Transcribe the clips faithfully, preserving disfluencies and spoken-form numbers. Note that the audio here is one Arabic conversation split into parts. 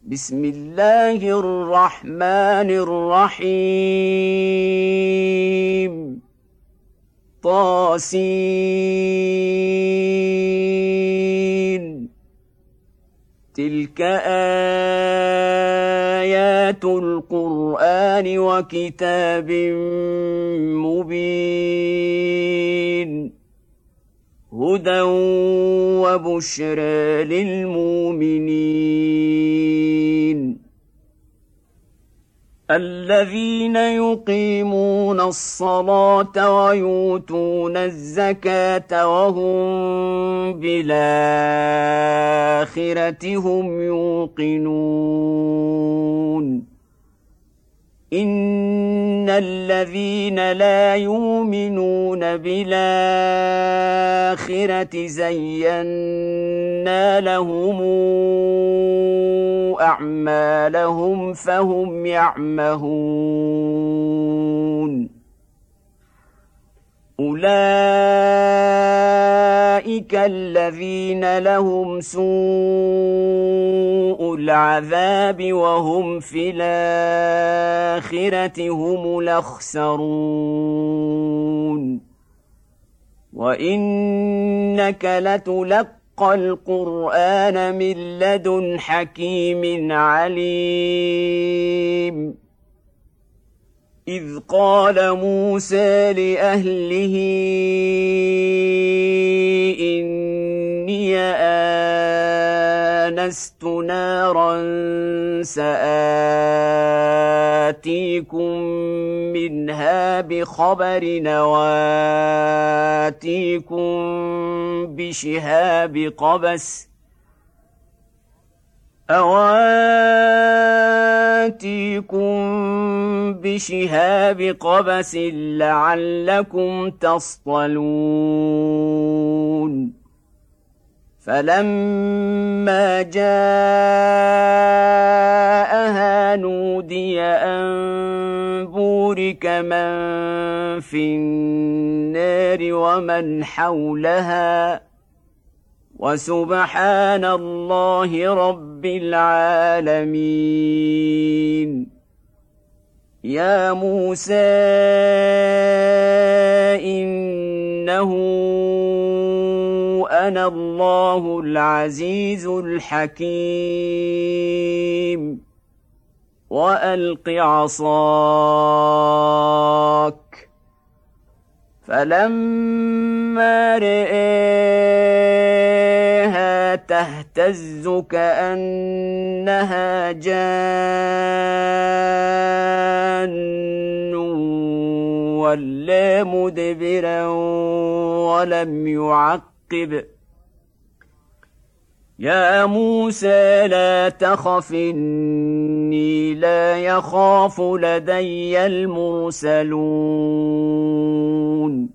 بسم الله الرحمن الرحيم طاسين تلك آيات القرآن وكتاب مبين هدى وبشرى للمؤمنين الذين يقيمون الصلاة ويؤتون الزكاة وهم بالآخرة هم يوقنون إن الذين لا يؤمنون بالآخرة زينا لهم أعمالهم فهم يعمهون أولئك الذين لهم سوء العذاب وهم في الآخرة هم الأخسرون وإنك لتلقى القرآن من لدن حكيم عليم إذ قال موسى لأهله إني آنست نارا سآتيكم منها بخبر وآتيكم بشهاب قبس أواتيكم بشهاب قبس لعلكم تصطلون فلما جاءها نودي أن بورك من في النار ومن حولها وسبحان الله رب العالمين يا موسى إنه أنا الله العزيز الحكيم وألق عصاك فلما رآها تهتز كأنها جان ولا مدبرا ولم يعقب يا موسى لا تخف إني لا يخاف لدي المرسلون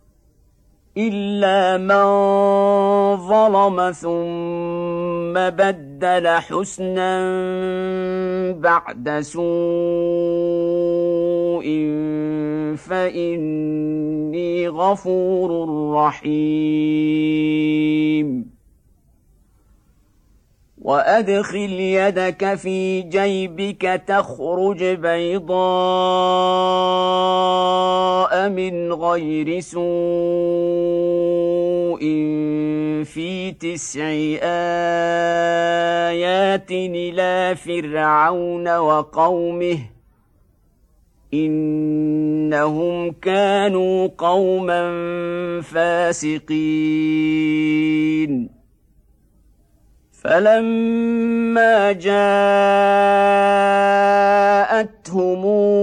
إلا من ظلم ثم بدل حسنا بعد سوء فإني غفور رحيم وأدخل يدك في جيبك تخرج بيضاء من غير سوء في تسع آيات إلى فرعون وقومه إنهم كانوا قوما فاسقين فلما جاءتهم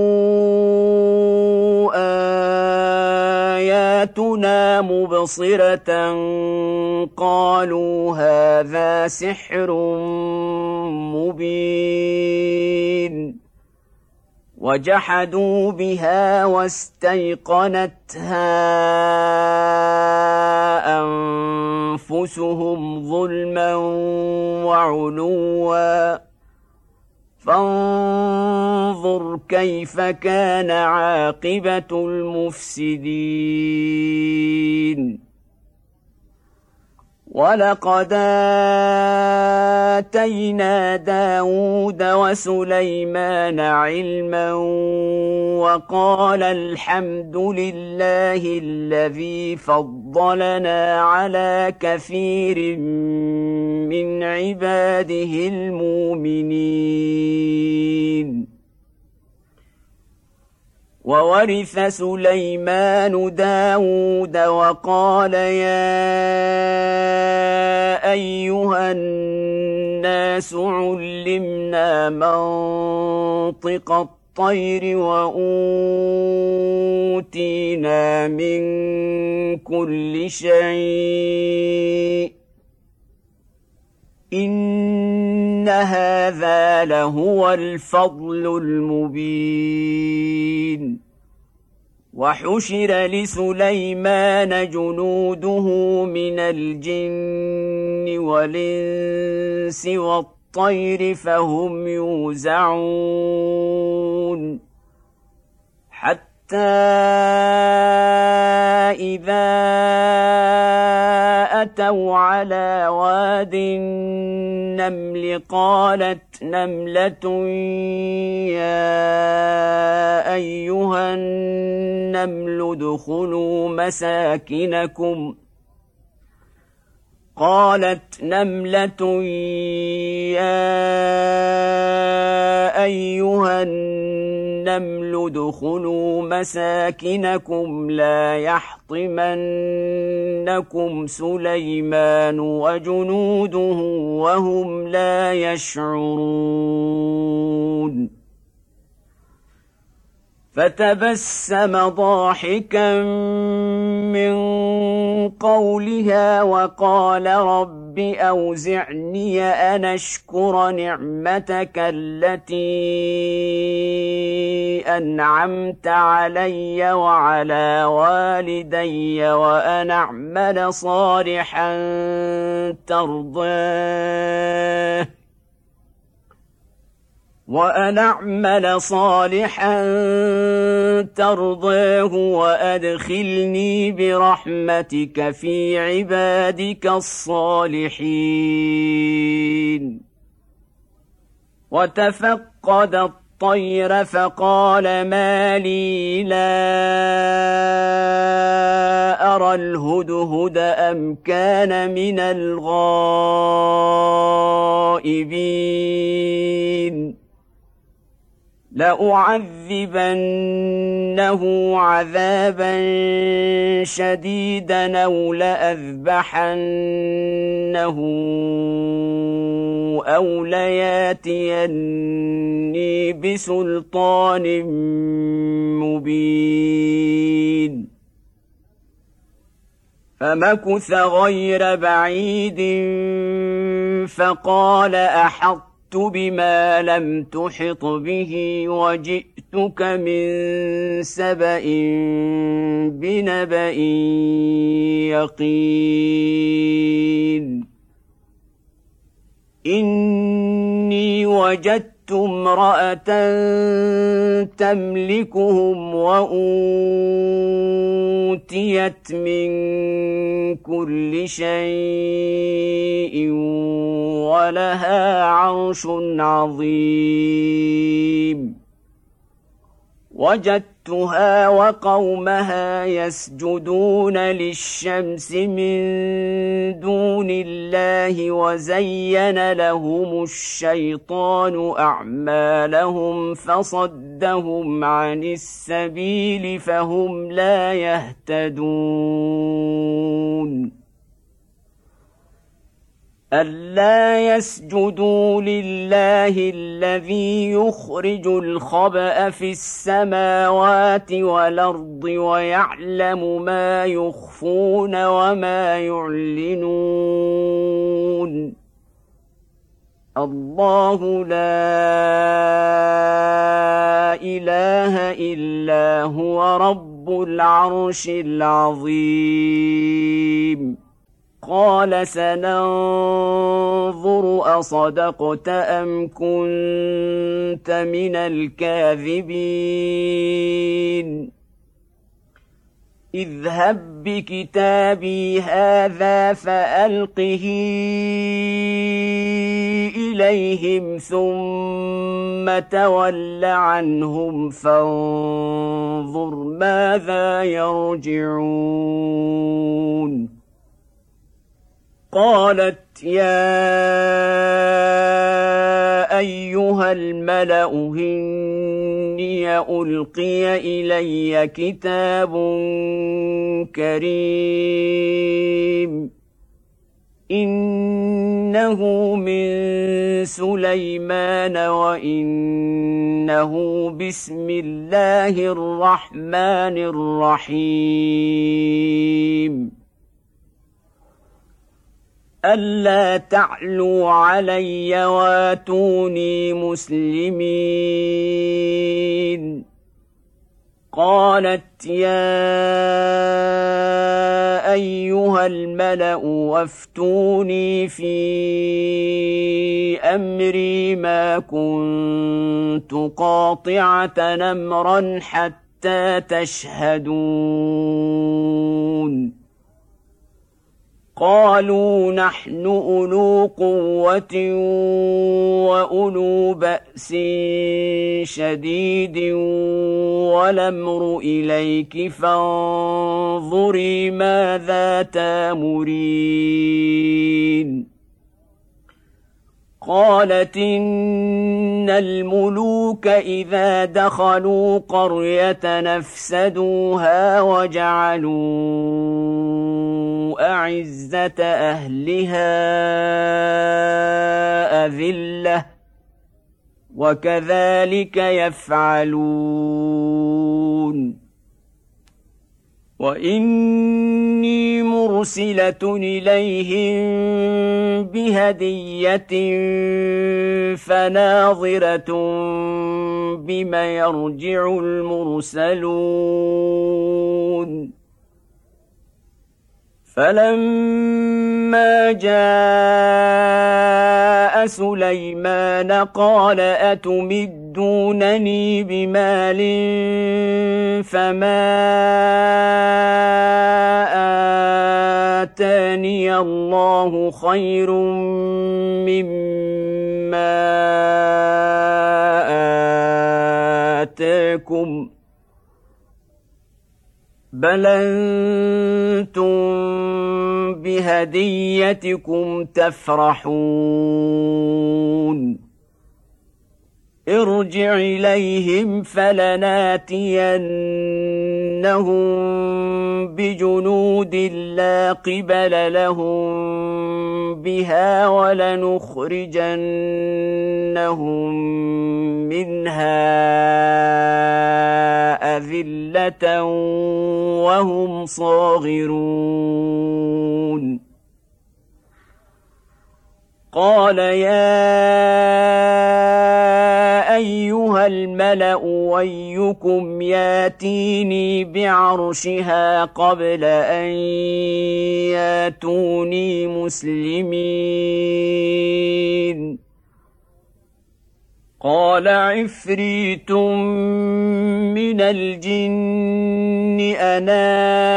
آياتنا مبصرة قالوا هذا سحر مبين وجحدوا بها واستيقنتها أنفسهم ظلما وعلوا فانظر كيف كان عاقبة المفسدين ولقد آتينا داود وسليمان علما وقال الحمد لله الذي فضلنا على كثير من عباده المؤمنين. وورث سليمان داود وقال يا أيها الناس علمنا منطق الطير وأوتينا من كل شيء إن هذا لهو الفضل المبين. وحشر لسليمان جنوده من الجن والإنس والطير فهم يوزعون حتى إذا أتوا على واد النمل قالت نملة يا أيها النمل ادخلوا مساكنكم قالت نملة يا أيها النمل ادخلوا مساكنكم لا يحطمنكم سليمان وجنوده وهم لا يشعرون. فتبسم ضاحكا من قولها وقال رب أوزعني أن أشكر نعمتك التي أنعمت علي وعلى والدي وأن أعمل صالحا ترضاه وأن أعمل صالحا ترضاه وأدخلني برحمتك في عبادك الصالحين. وتفقد الطير فقال ما لي لا أرى الهدهد أم كان من الغائبين لأعذبنه عذابا شديدا أو لأذبحنه أو لياتيني بسلطان مبين. فمكث غير بعيد فقال أحط بما لم تحط به وجئتك من سبأ بنبأ يقين. إني وجدت امرأة تملكهم وأوتيت من كل شيء ولها عرش عظيم. وجدتها وقومها يسجدون للشمس من دون الله وزين لهم الشيطان أعمالهم فصدهم عن السبيل فهم لا يهتدون. ألا يسجدوا لله الذي يخرج الخبأ في السماوات والأرض ويعلم ما يخفون وما يعلنون. الله لا إله إلا هو رب العرش العظيم. قال سننظر أصدقت أم كنت من الكاذبين. اذهب بكتابي هذا فألقه إليهم ثم تول عنهم فانظر ماذا يرجعون. قالت يا أيها الملأ إني ألقي إلي كتاب كريم إنه من سليمان وإنه بسم الله الرحمن الرحيم ألا تعلوا علي واتوني مسلمين. قالت يا أيها الملأ وافتوني في أمري ما كنت قاطعة أمرا حتى تشهدون. قالوا نحن أولو قوة وأولو بأس شديد والأمر إليك فانظري ماذا تأمرين. قالت إن الملوك إذا دخلوا قرية نفسدوها وجعلوا أعزة أهلها أذلة وكذلك يفعلون. وإني مرسلة إليهم بهدية فناظرة بما يرجع المرسلون. فلما جاء سليمان قال أتمدونني بمال فما آتاني الله خير مما آتاكم بل أنتم بهديتكم تفرحون. ارجع إليهم فلناتينهم بجنود لا قبل لهم بها ولنخرجنهم منها أذلة وهم صاغرون. قال يا أيها الملأ أيكم ياتيني بعرشها قبل أن ياتوني مسلمين. قال عفريت من الجن أنا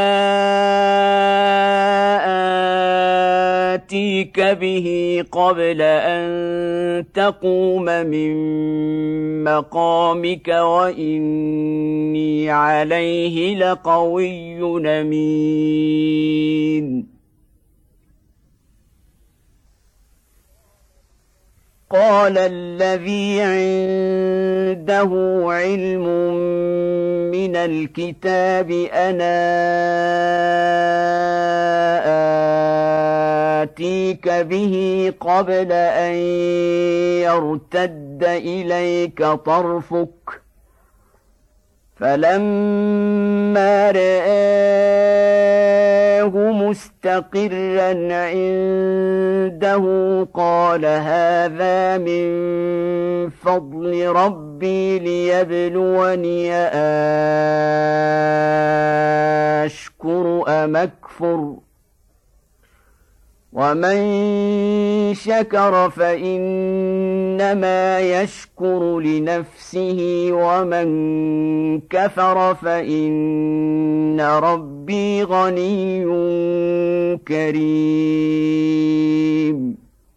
آتيك به قبل أن تقوم من مقامك وإني عليه لقوي أمين. قال الذي عنده علم من الكتاب أنا آتيك به قبل أن يرتد إليك طرفك فلما رآه مستقرا عنده قال هذا من فضل ربي ليبلوني أشكر أم أكفر ومن شكر فإنما يشكر لنفسه ومن كفر فإن ربي غني كريم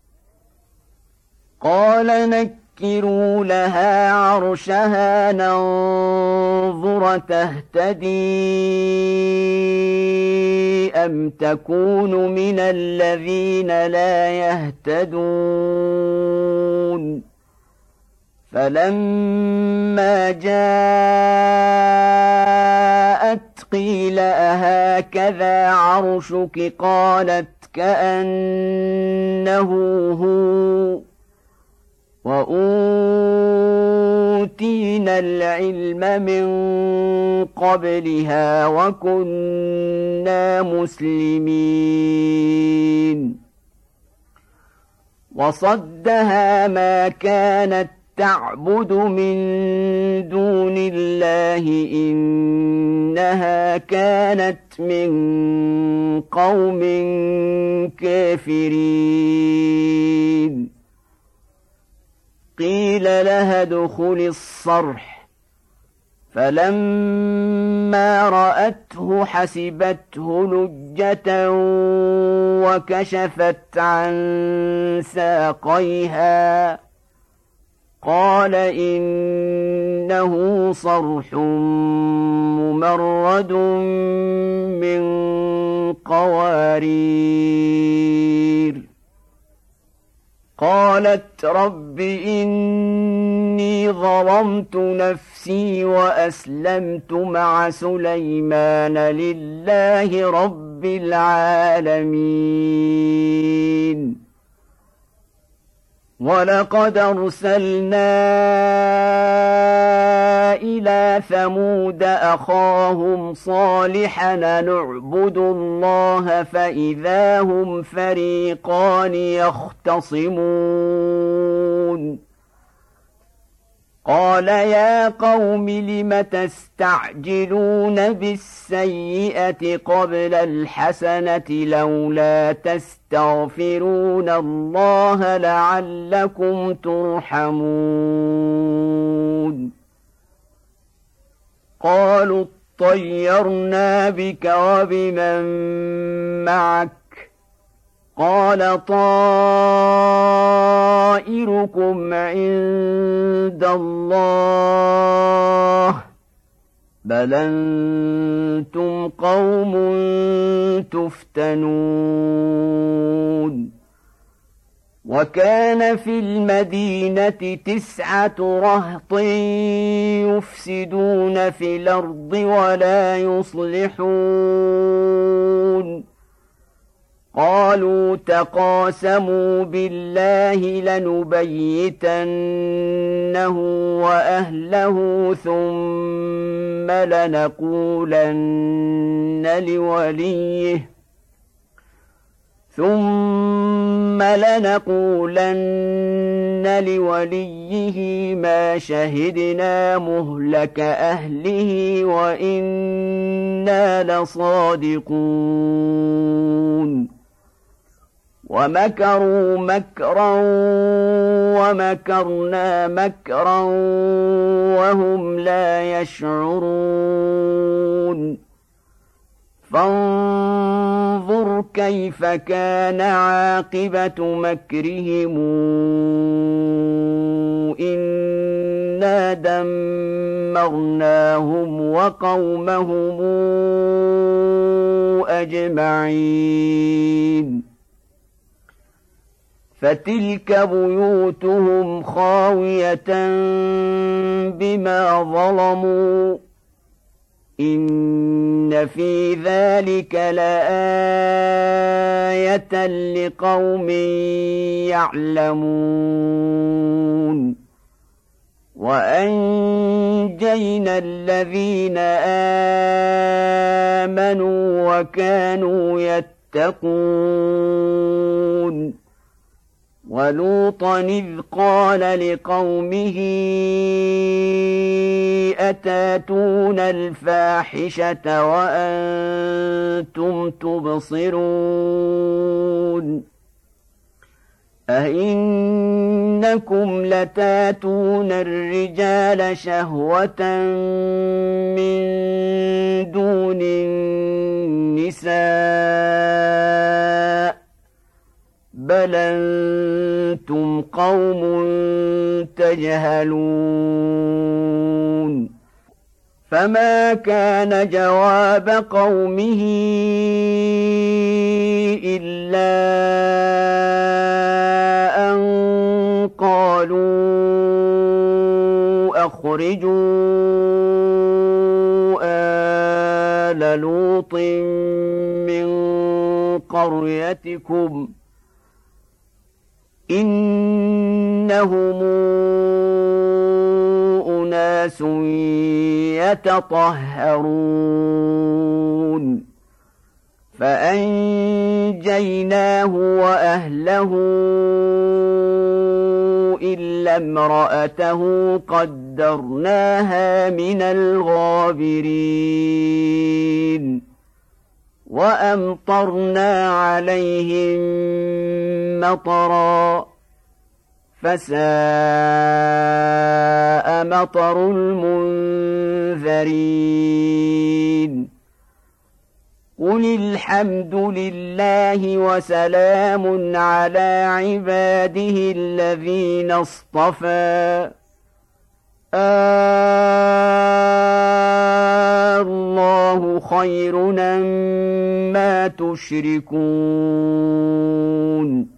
قال نكروا لها عرشها ننظر تهتدي أم تكون من الذين لا يهتدون فلما جاءت قيل أهكذا عرشك قالت كأنه هو وأوتينا العلم من قبلها وكنا مسلمين وصدها ما كانت تعبد من دون الله إنها كانت من قوم كافرين قيل لها ادخل الصرح فلما رأته حسبته لجة وكشفت عن ساقيها قال إنه صرح ممرد من قوارير قالت رب إني ظلمت نفسي وأسلمت مع سليمان لله رب العالمين ولقد أرسلنا إلى ثمود أخاهم صالحا نعبد الله فإذا هم فريقان يختصمون قال يا قوم لم تستعجلون بالسيئة قبل الحسنة لولا تستغفرون الله لعلكم ترحمون قالوا اطيرنا بك وبمن معك قال طائركم عند الله بل أنتم قوم تفتنون وكان في المدينة تسعة رهط يفسدون في الأرض ولا يصلحون قالوا تقاسموا بالله لنبيتنه وأهله ثم لنقولن لوليه ثم لنقولن لوليه ما شهدنا مهلك أهله وإنا لصادقون ومكروا مكرا ومكرنا مكرا وهم لا يشعرون فانظر كيف كان عاقبة مكرهم إنا دمرناهم وقومهم أجمعين فتلك بيوتهم خاوية بما ظلموا إن في ذلك لآية لقوم يعلمون وأنجينا الذين آمنوا وكانوا يتقون ولوطا إذ قال لقومه أتاتون الفاحشة وأنتم تبصرون أئنكم لتاتون الرجال شهوة من دون النساء بل أنتم قوم تجهلون فما كان جواب قومه إلا أن قالوا أخرجوا آل لوط من قريتكم إنهم أناس يتطهرون فأنجيناه وأهله إلا امرأته قدرناها من الغابرين وأمطرنا عليهم مطرا فساء مطر المنذرين قل الحمد لله وسلام على عباده الذين اصطفى الله خير مما تشركون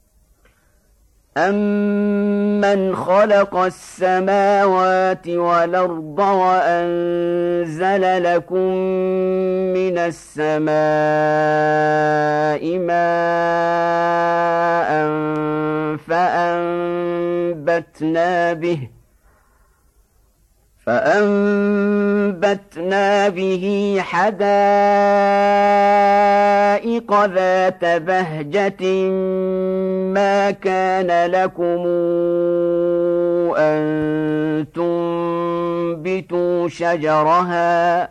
أَمَّنْ خَلَقَ السَّمَاوَاتِ وَالْأَرْضَ وَأَنزَلَ لَكُم مِّنَ السَّمَاءِ مَاءً فَأَنبَتْنَا بِهِ فأنبتنا به حدائق ذات بهجة ما كان لكم أن تنبتوا شجرها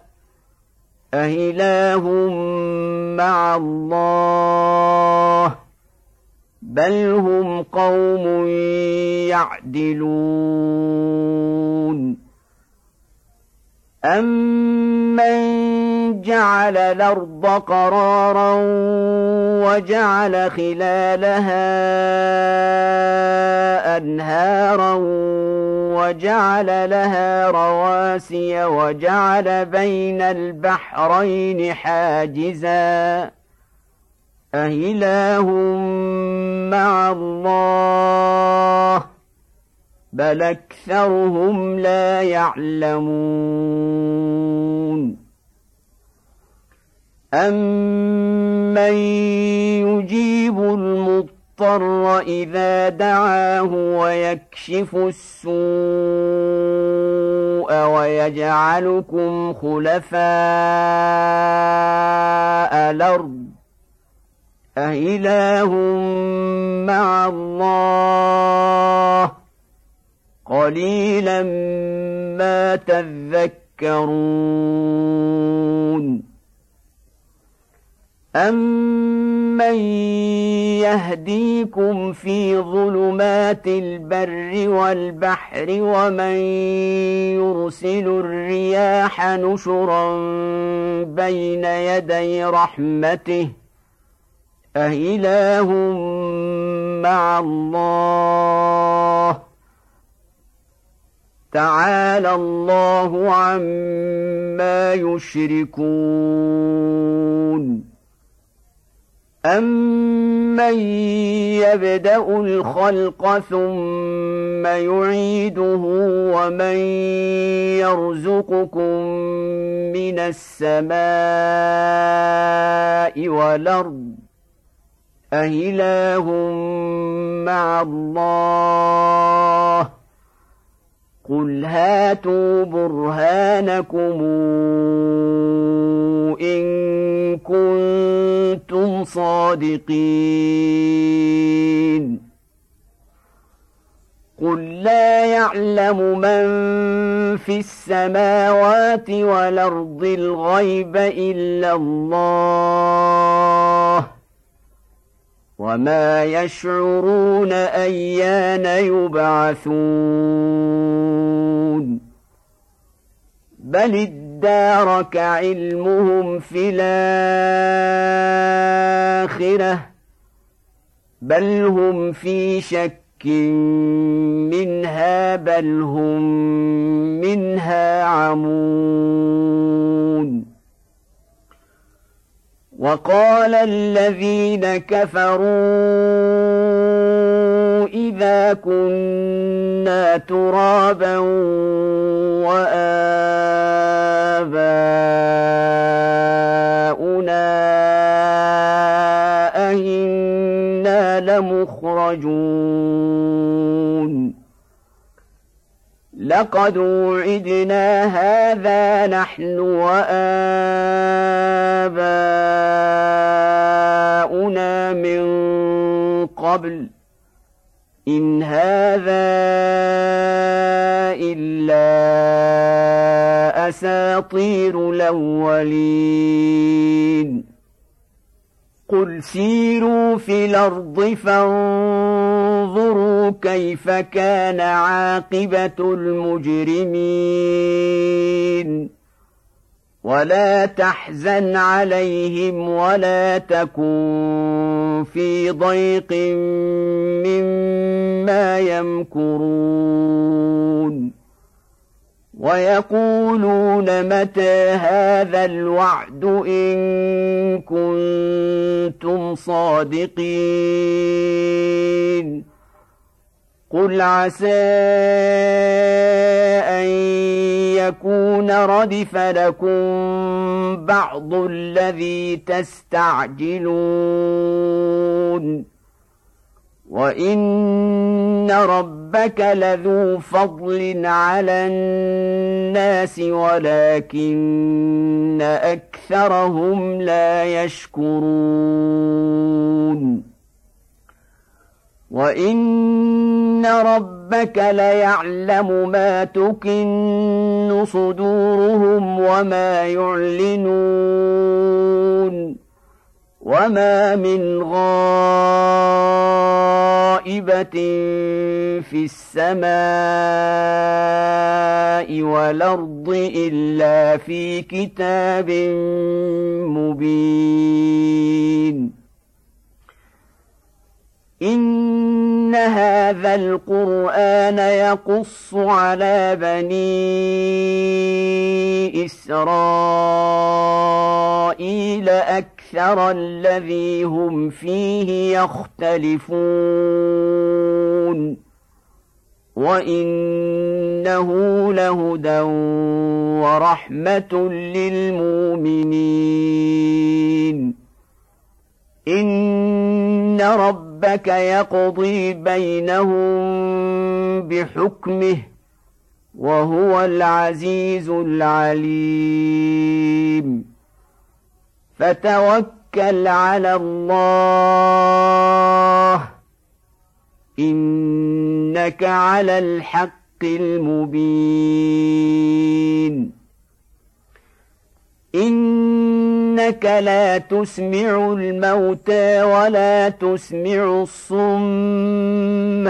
أإله مع الله بل هم قوم يعدلون أَمَّنْ جَعَلَ الْأَرْضَ قَرَارًا وَجَعَلَ خِلَالَهَا أَنْهَارًا وَجَعَلَ لَهَا رَوَاسِيَ وَجَعَلَ بَيْنَ الْبَحْرَيْنِ حَاجِزًا أَإِلَٰهٌ مَّعَ اللَّهِ بل أكثرهم لا يعلمون أمن يجيب المضطر إذا دعاه ويكشف السوء ويجعلكم خلفاء الأرض أإله مع الله قليلا ما تذكرون أمن يهديكم في ظلمات البر والبحر ومن يرسل الرياح نشرا بين يدي رحمته أإله مع الله تعالى الله عما يشركون أمن يبدأ الخلق ثم يعيده ومن يرزقكم من السماء والأرض أإله مع الله قل هاتوا برهانكم إن كنتم صادقين قل لا يعلم من في السماوات والأرض الغيب إلا الله وما يشعرون أيان يبعثون بل ادارك علمهم في الآخرة بل هم في شك منها بل هم منها عمون وقال الذين كفروا إذا كنا ترابا وآباؤنا أئنا لمخرجون لقد وعدنا هذا نحن وآباؤنا من قبل إن هذا إلا أساطير الأولين قل سيروا في الأرض فانظروا كيف كان عاقبة المجرمين ولا تحزن عليهم ولا تكن في ضيق مما يمكرون ويقولون متى هذا الوعد إن كنتم صادقين قل عسى أن يكون ردف لكم بعض الذي تستعجلون وإن ربك لذو فضل على الناس ولكن أكثرهم لا يشكرون وإن ربك ليعلم ما تكن صدورهم وما يعلنون وما من غائبة في السماء والأرض إلا في كتاب مبين إن هذا القرآن يقص على بني إسرائيل أكثر الذي هم فيه يختلفون وإنه لهدى ورحمة للمؤمنين إن ربك يقضي بينهم بحكمه وهو العزيز العليم فتوكل على الله إنك على الحق المبين إنك لا تسمع الموتى ولا تسمع الصم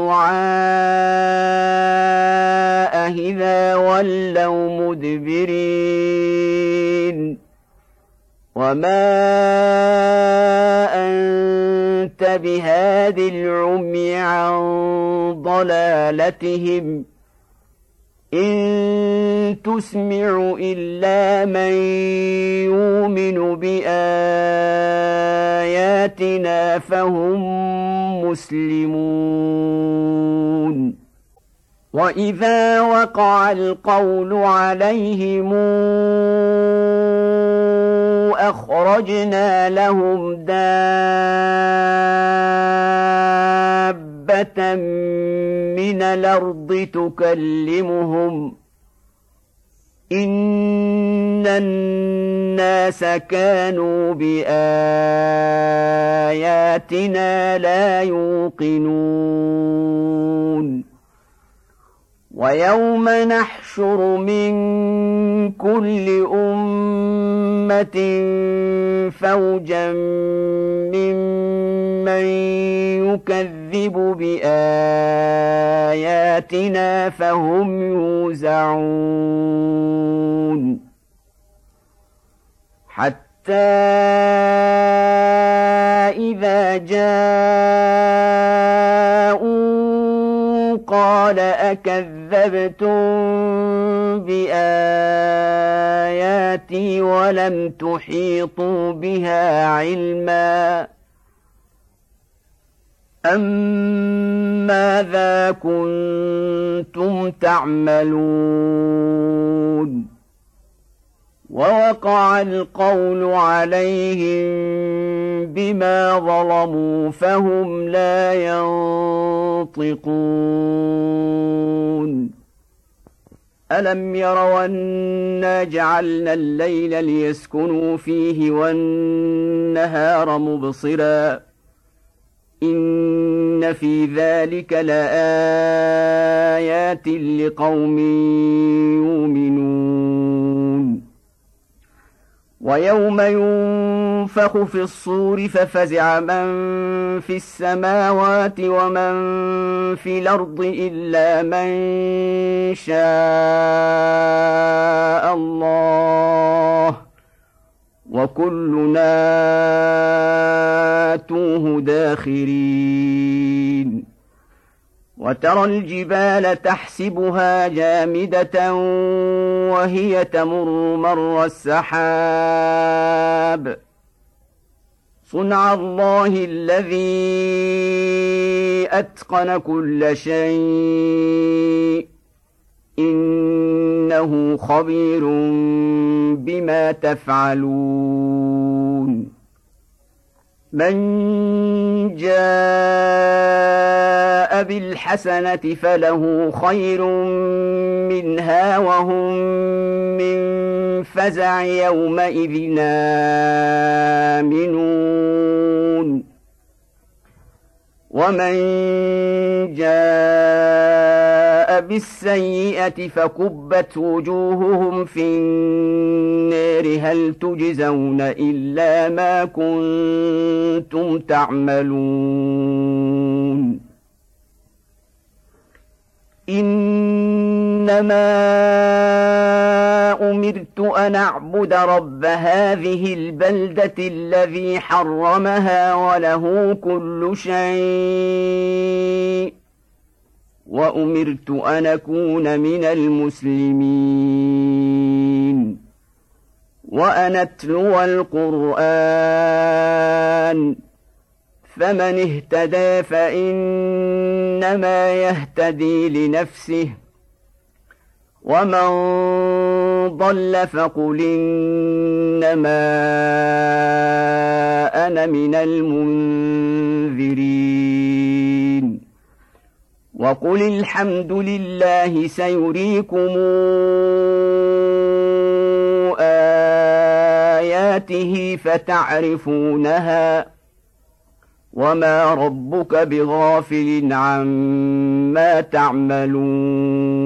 الدعاء إذا ولوا مدبرين وما أنت بهاد العمي عن ضلالتهم إن تسمع إلا من يؤمن بآياتنا فهم مسلمون وإذا وقع القول عليهم أخرجنا لهم دابة من الأرض تكلمهم إن الناس كانوا بآياتنا لا يوقنون ويوم نحشر من كل أمة فوجا ممن يكذب بآياتنا فهم يوزعون حتى إذا جاءوا قال أكذبتم بآياتي ولم تحيطوا بها علما أم ماذا كنتم تعملون ووقع القول عليهم بما ظلموا فهم لا ينطقون ألم يروا أنا جعلنا الليل ليسكنوا فيه والنهار مبصرا إن في ذلك لآيات لقوم يؤمنون ويوم ينفخ في الصور ففزع من في السماوات ومن في الأرض إلا من شاء الله وكلنا آتوه داخرين وترى الجبال تحسبها جامدة وهي تمر مر السحاب صنع الله الذي أتقن كل شيء إنه خبير بما تفعلون من جاء بالحسنة فله خير منها وهم من فزع يومئذ آمنون ومن جاء بالسيئة فكبت وجوههم في النار هل تجزون إلا ما كنتم تعملون إنما أمرت أن أعبد رب هذه البلدة الذي حرمها وله كل شيء وأمرت أن أكون من المسلمين وأن أتلو القرآن فمن اهتدى فإنما يهتدي لنفسه ومن ضل فقل إنما أنا من المنذرين وقل الحمد لله سيريكم آياته فتعرفونها وما ربك بغافل عما تعملون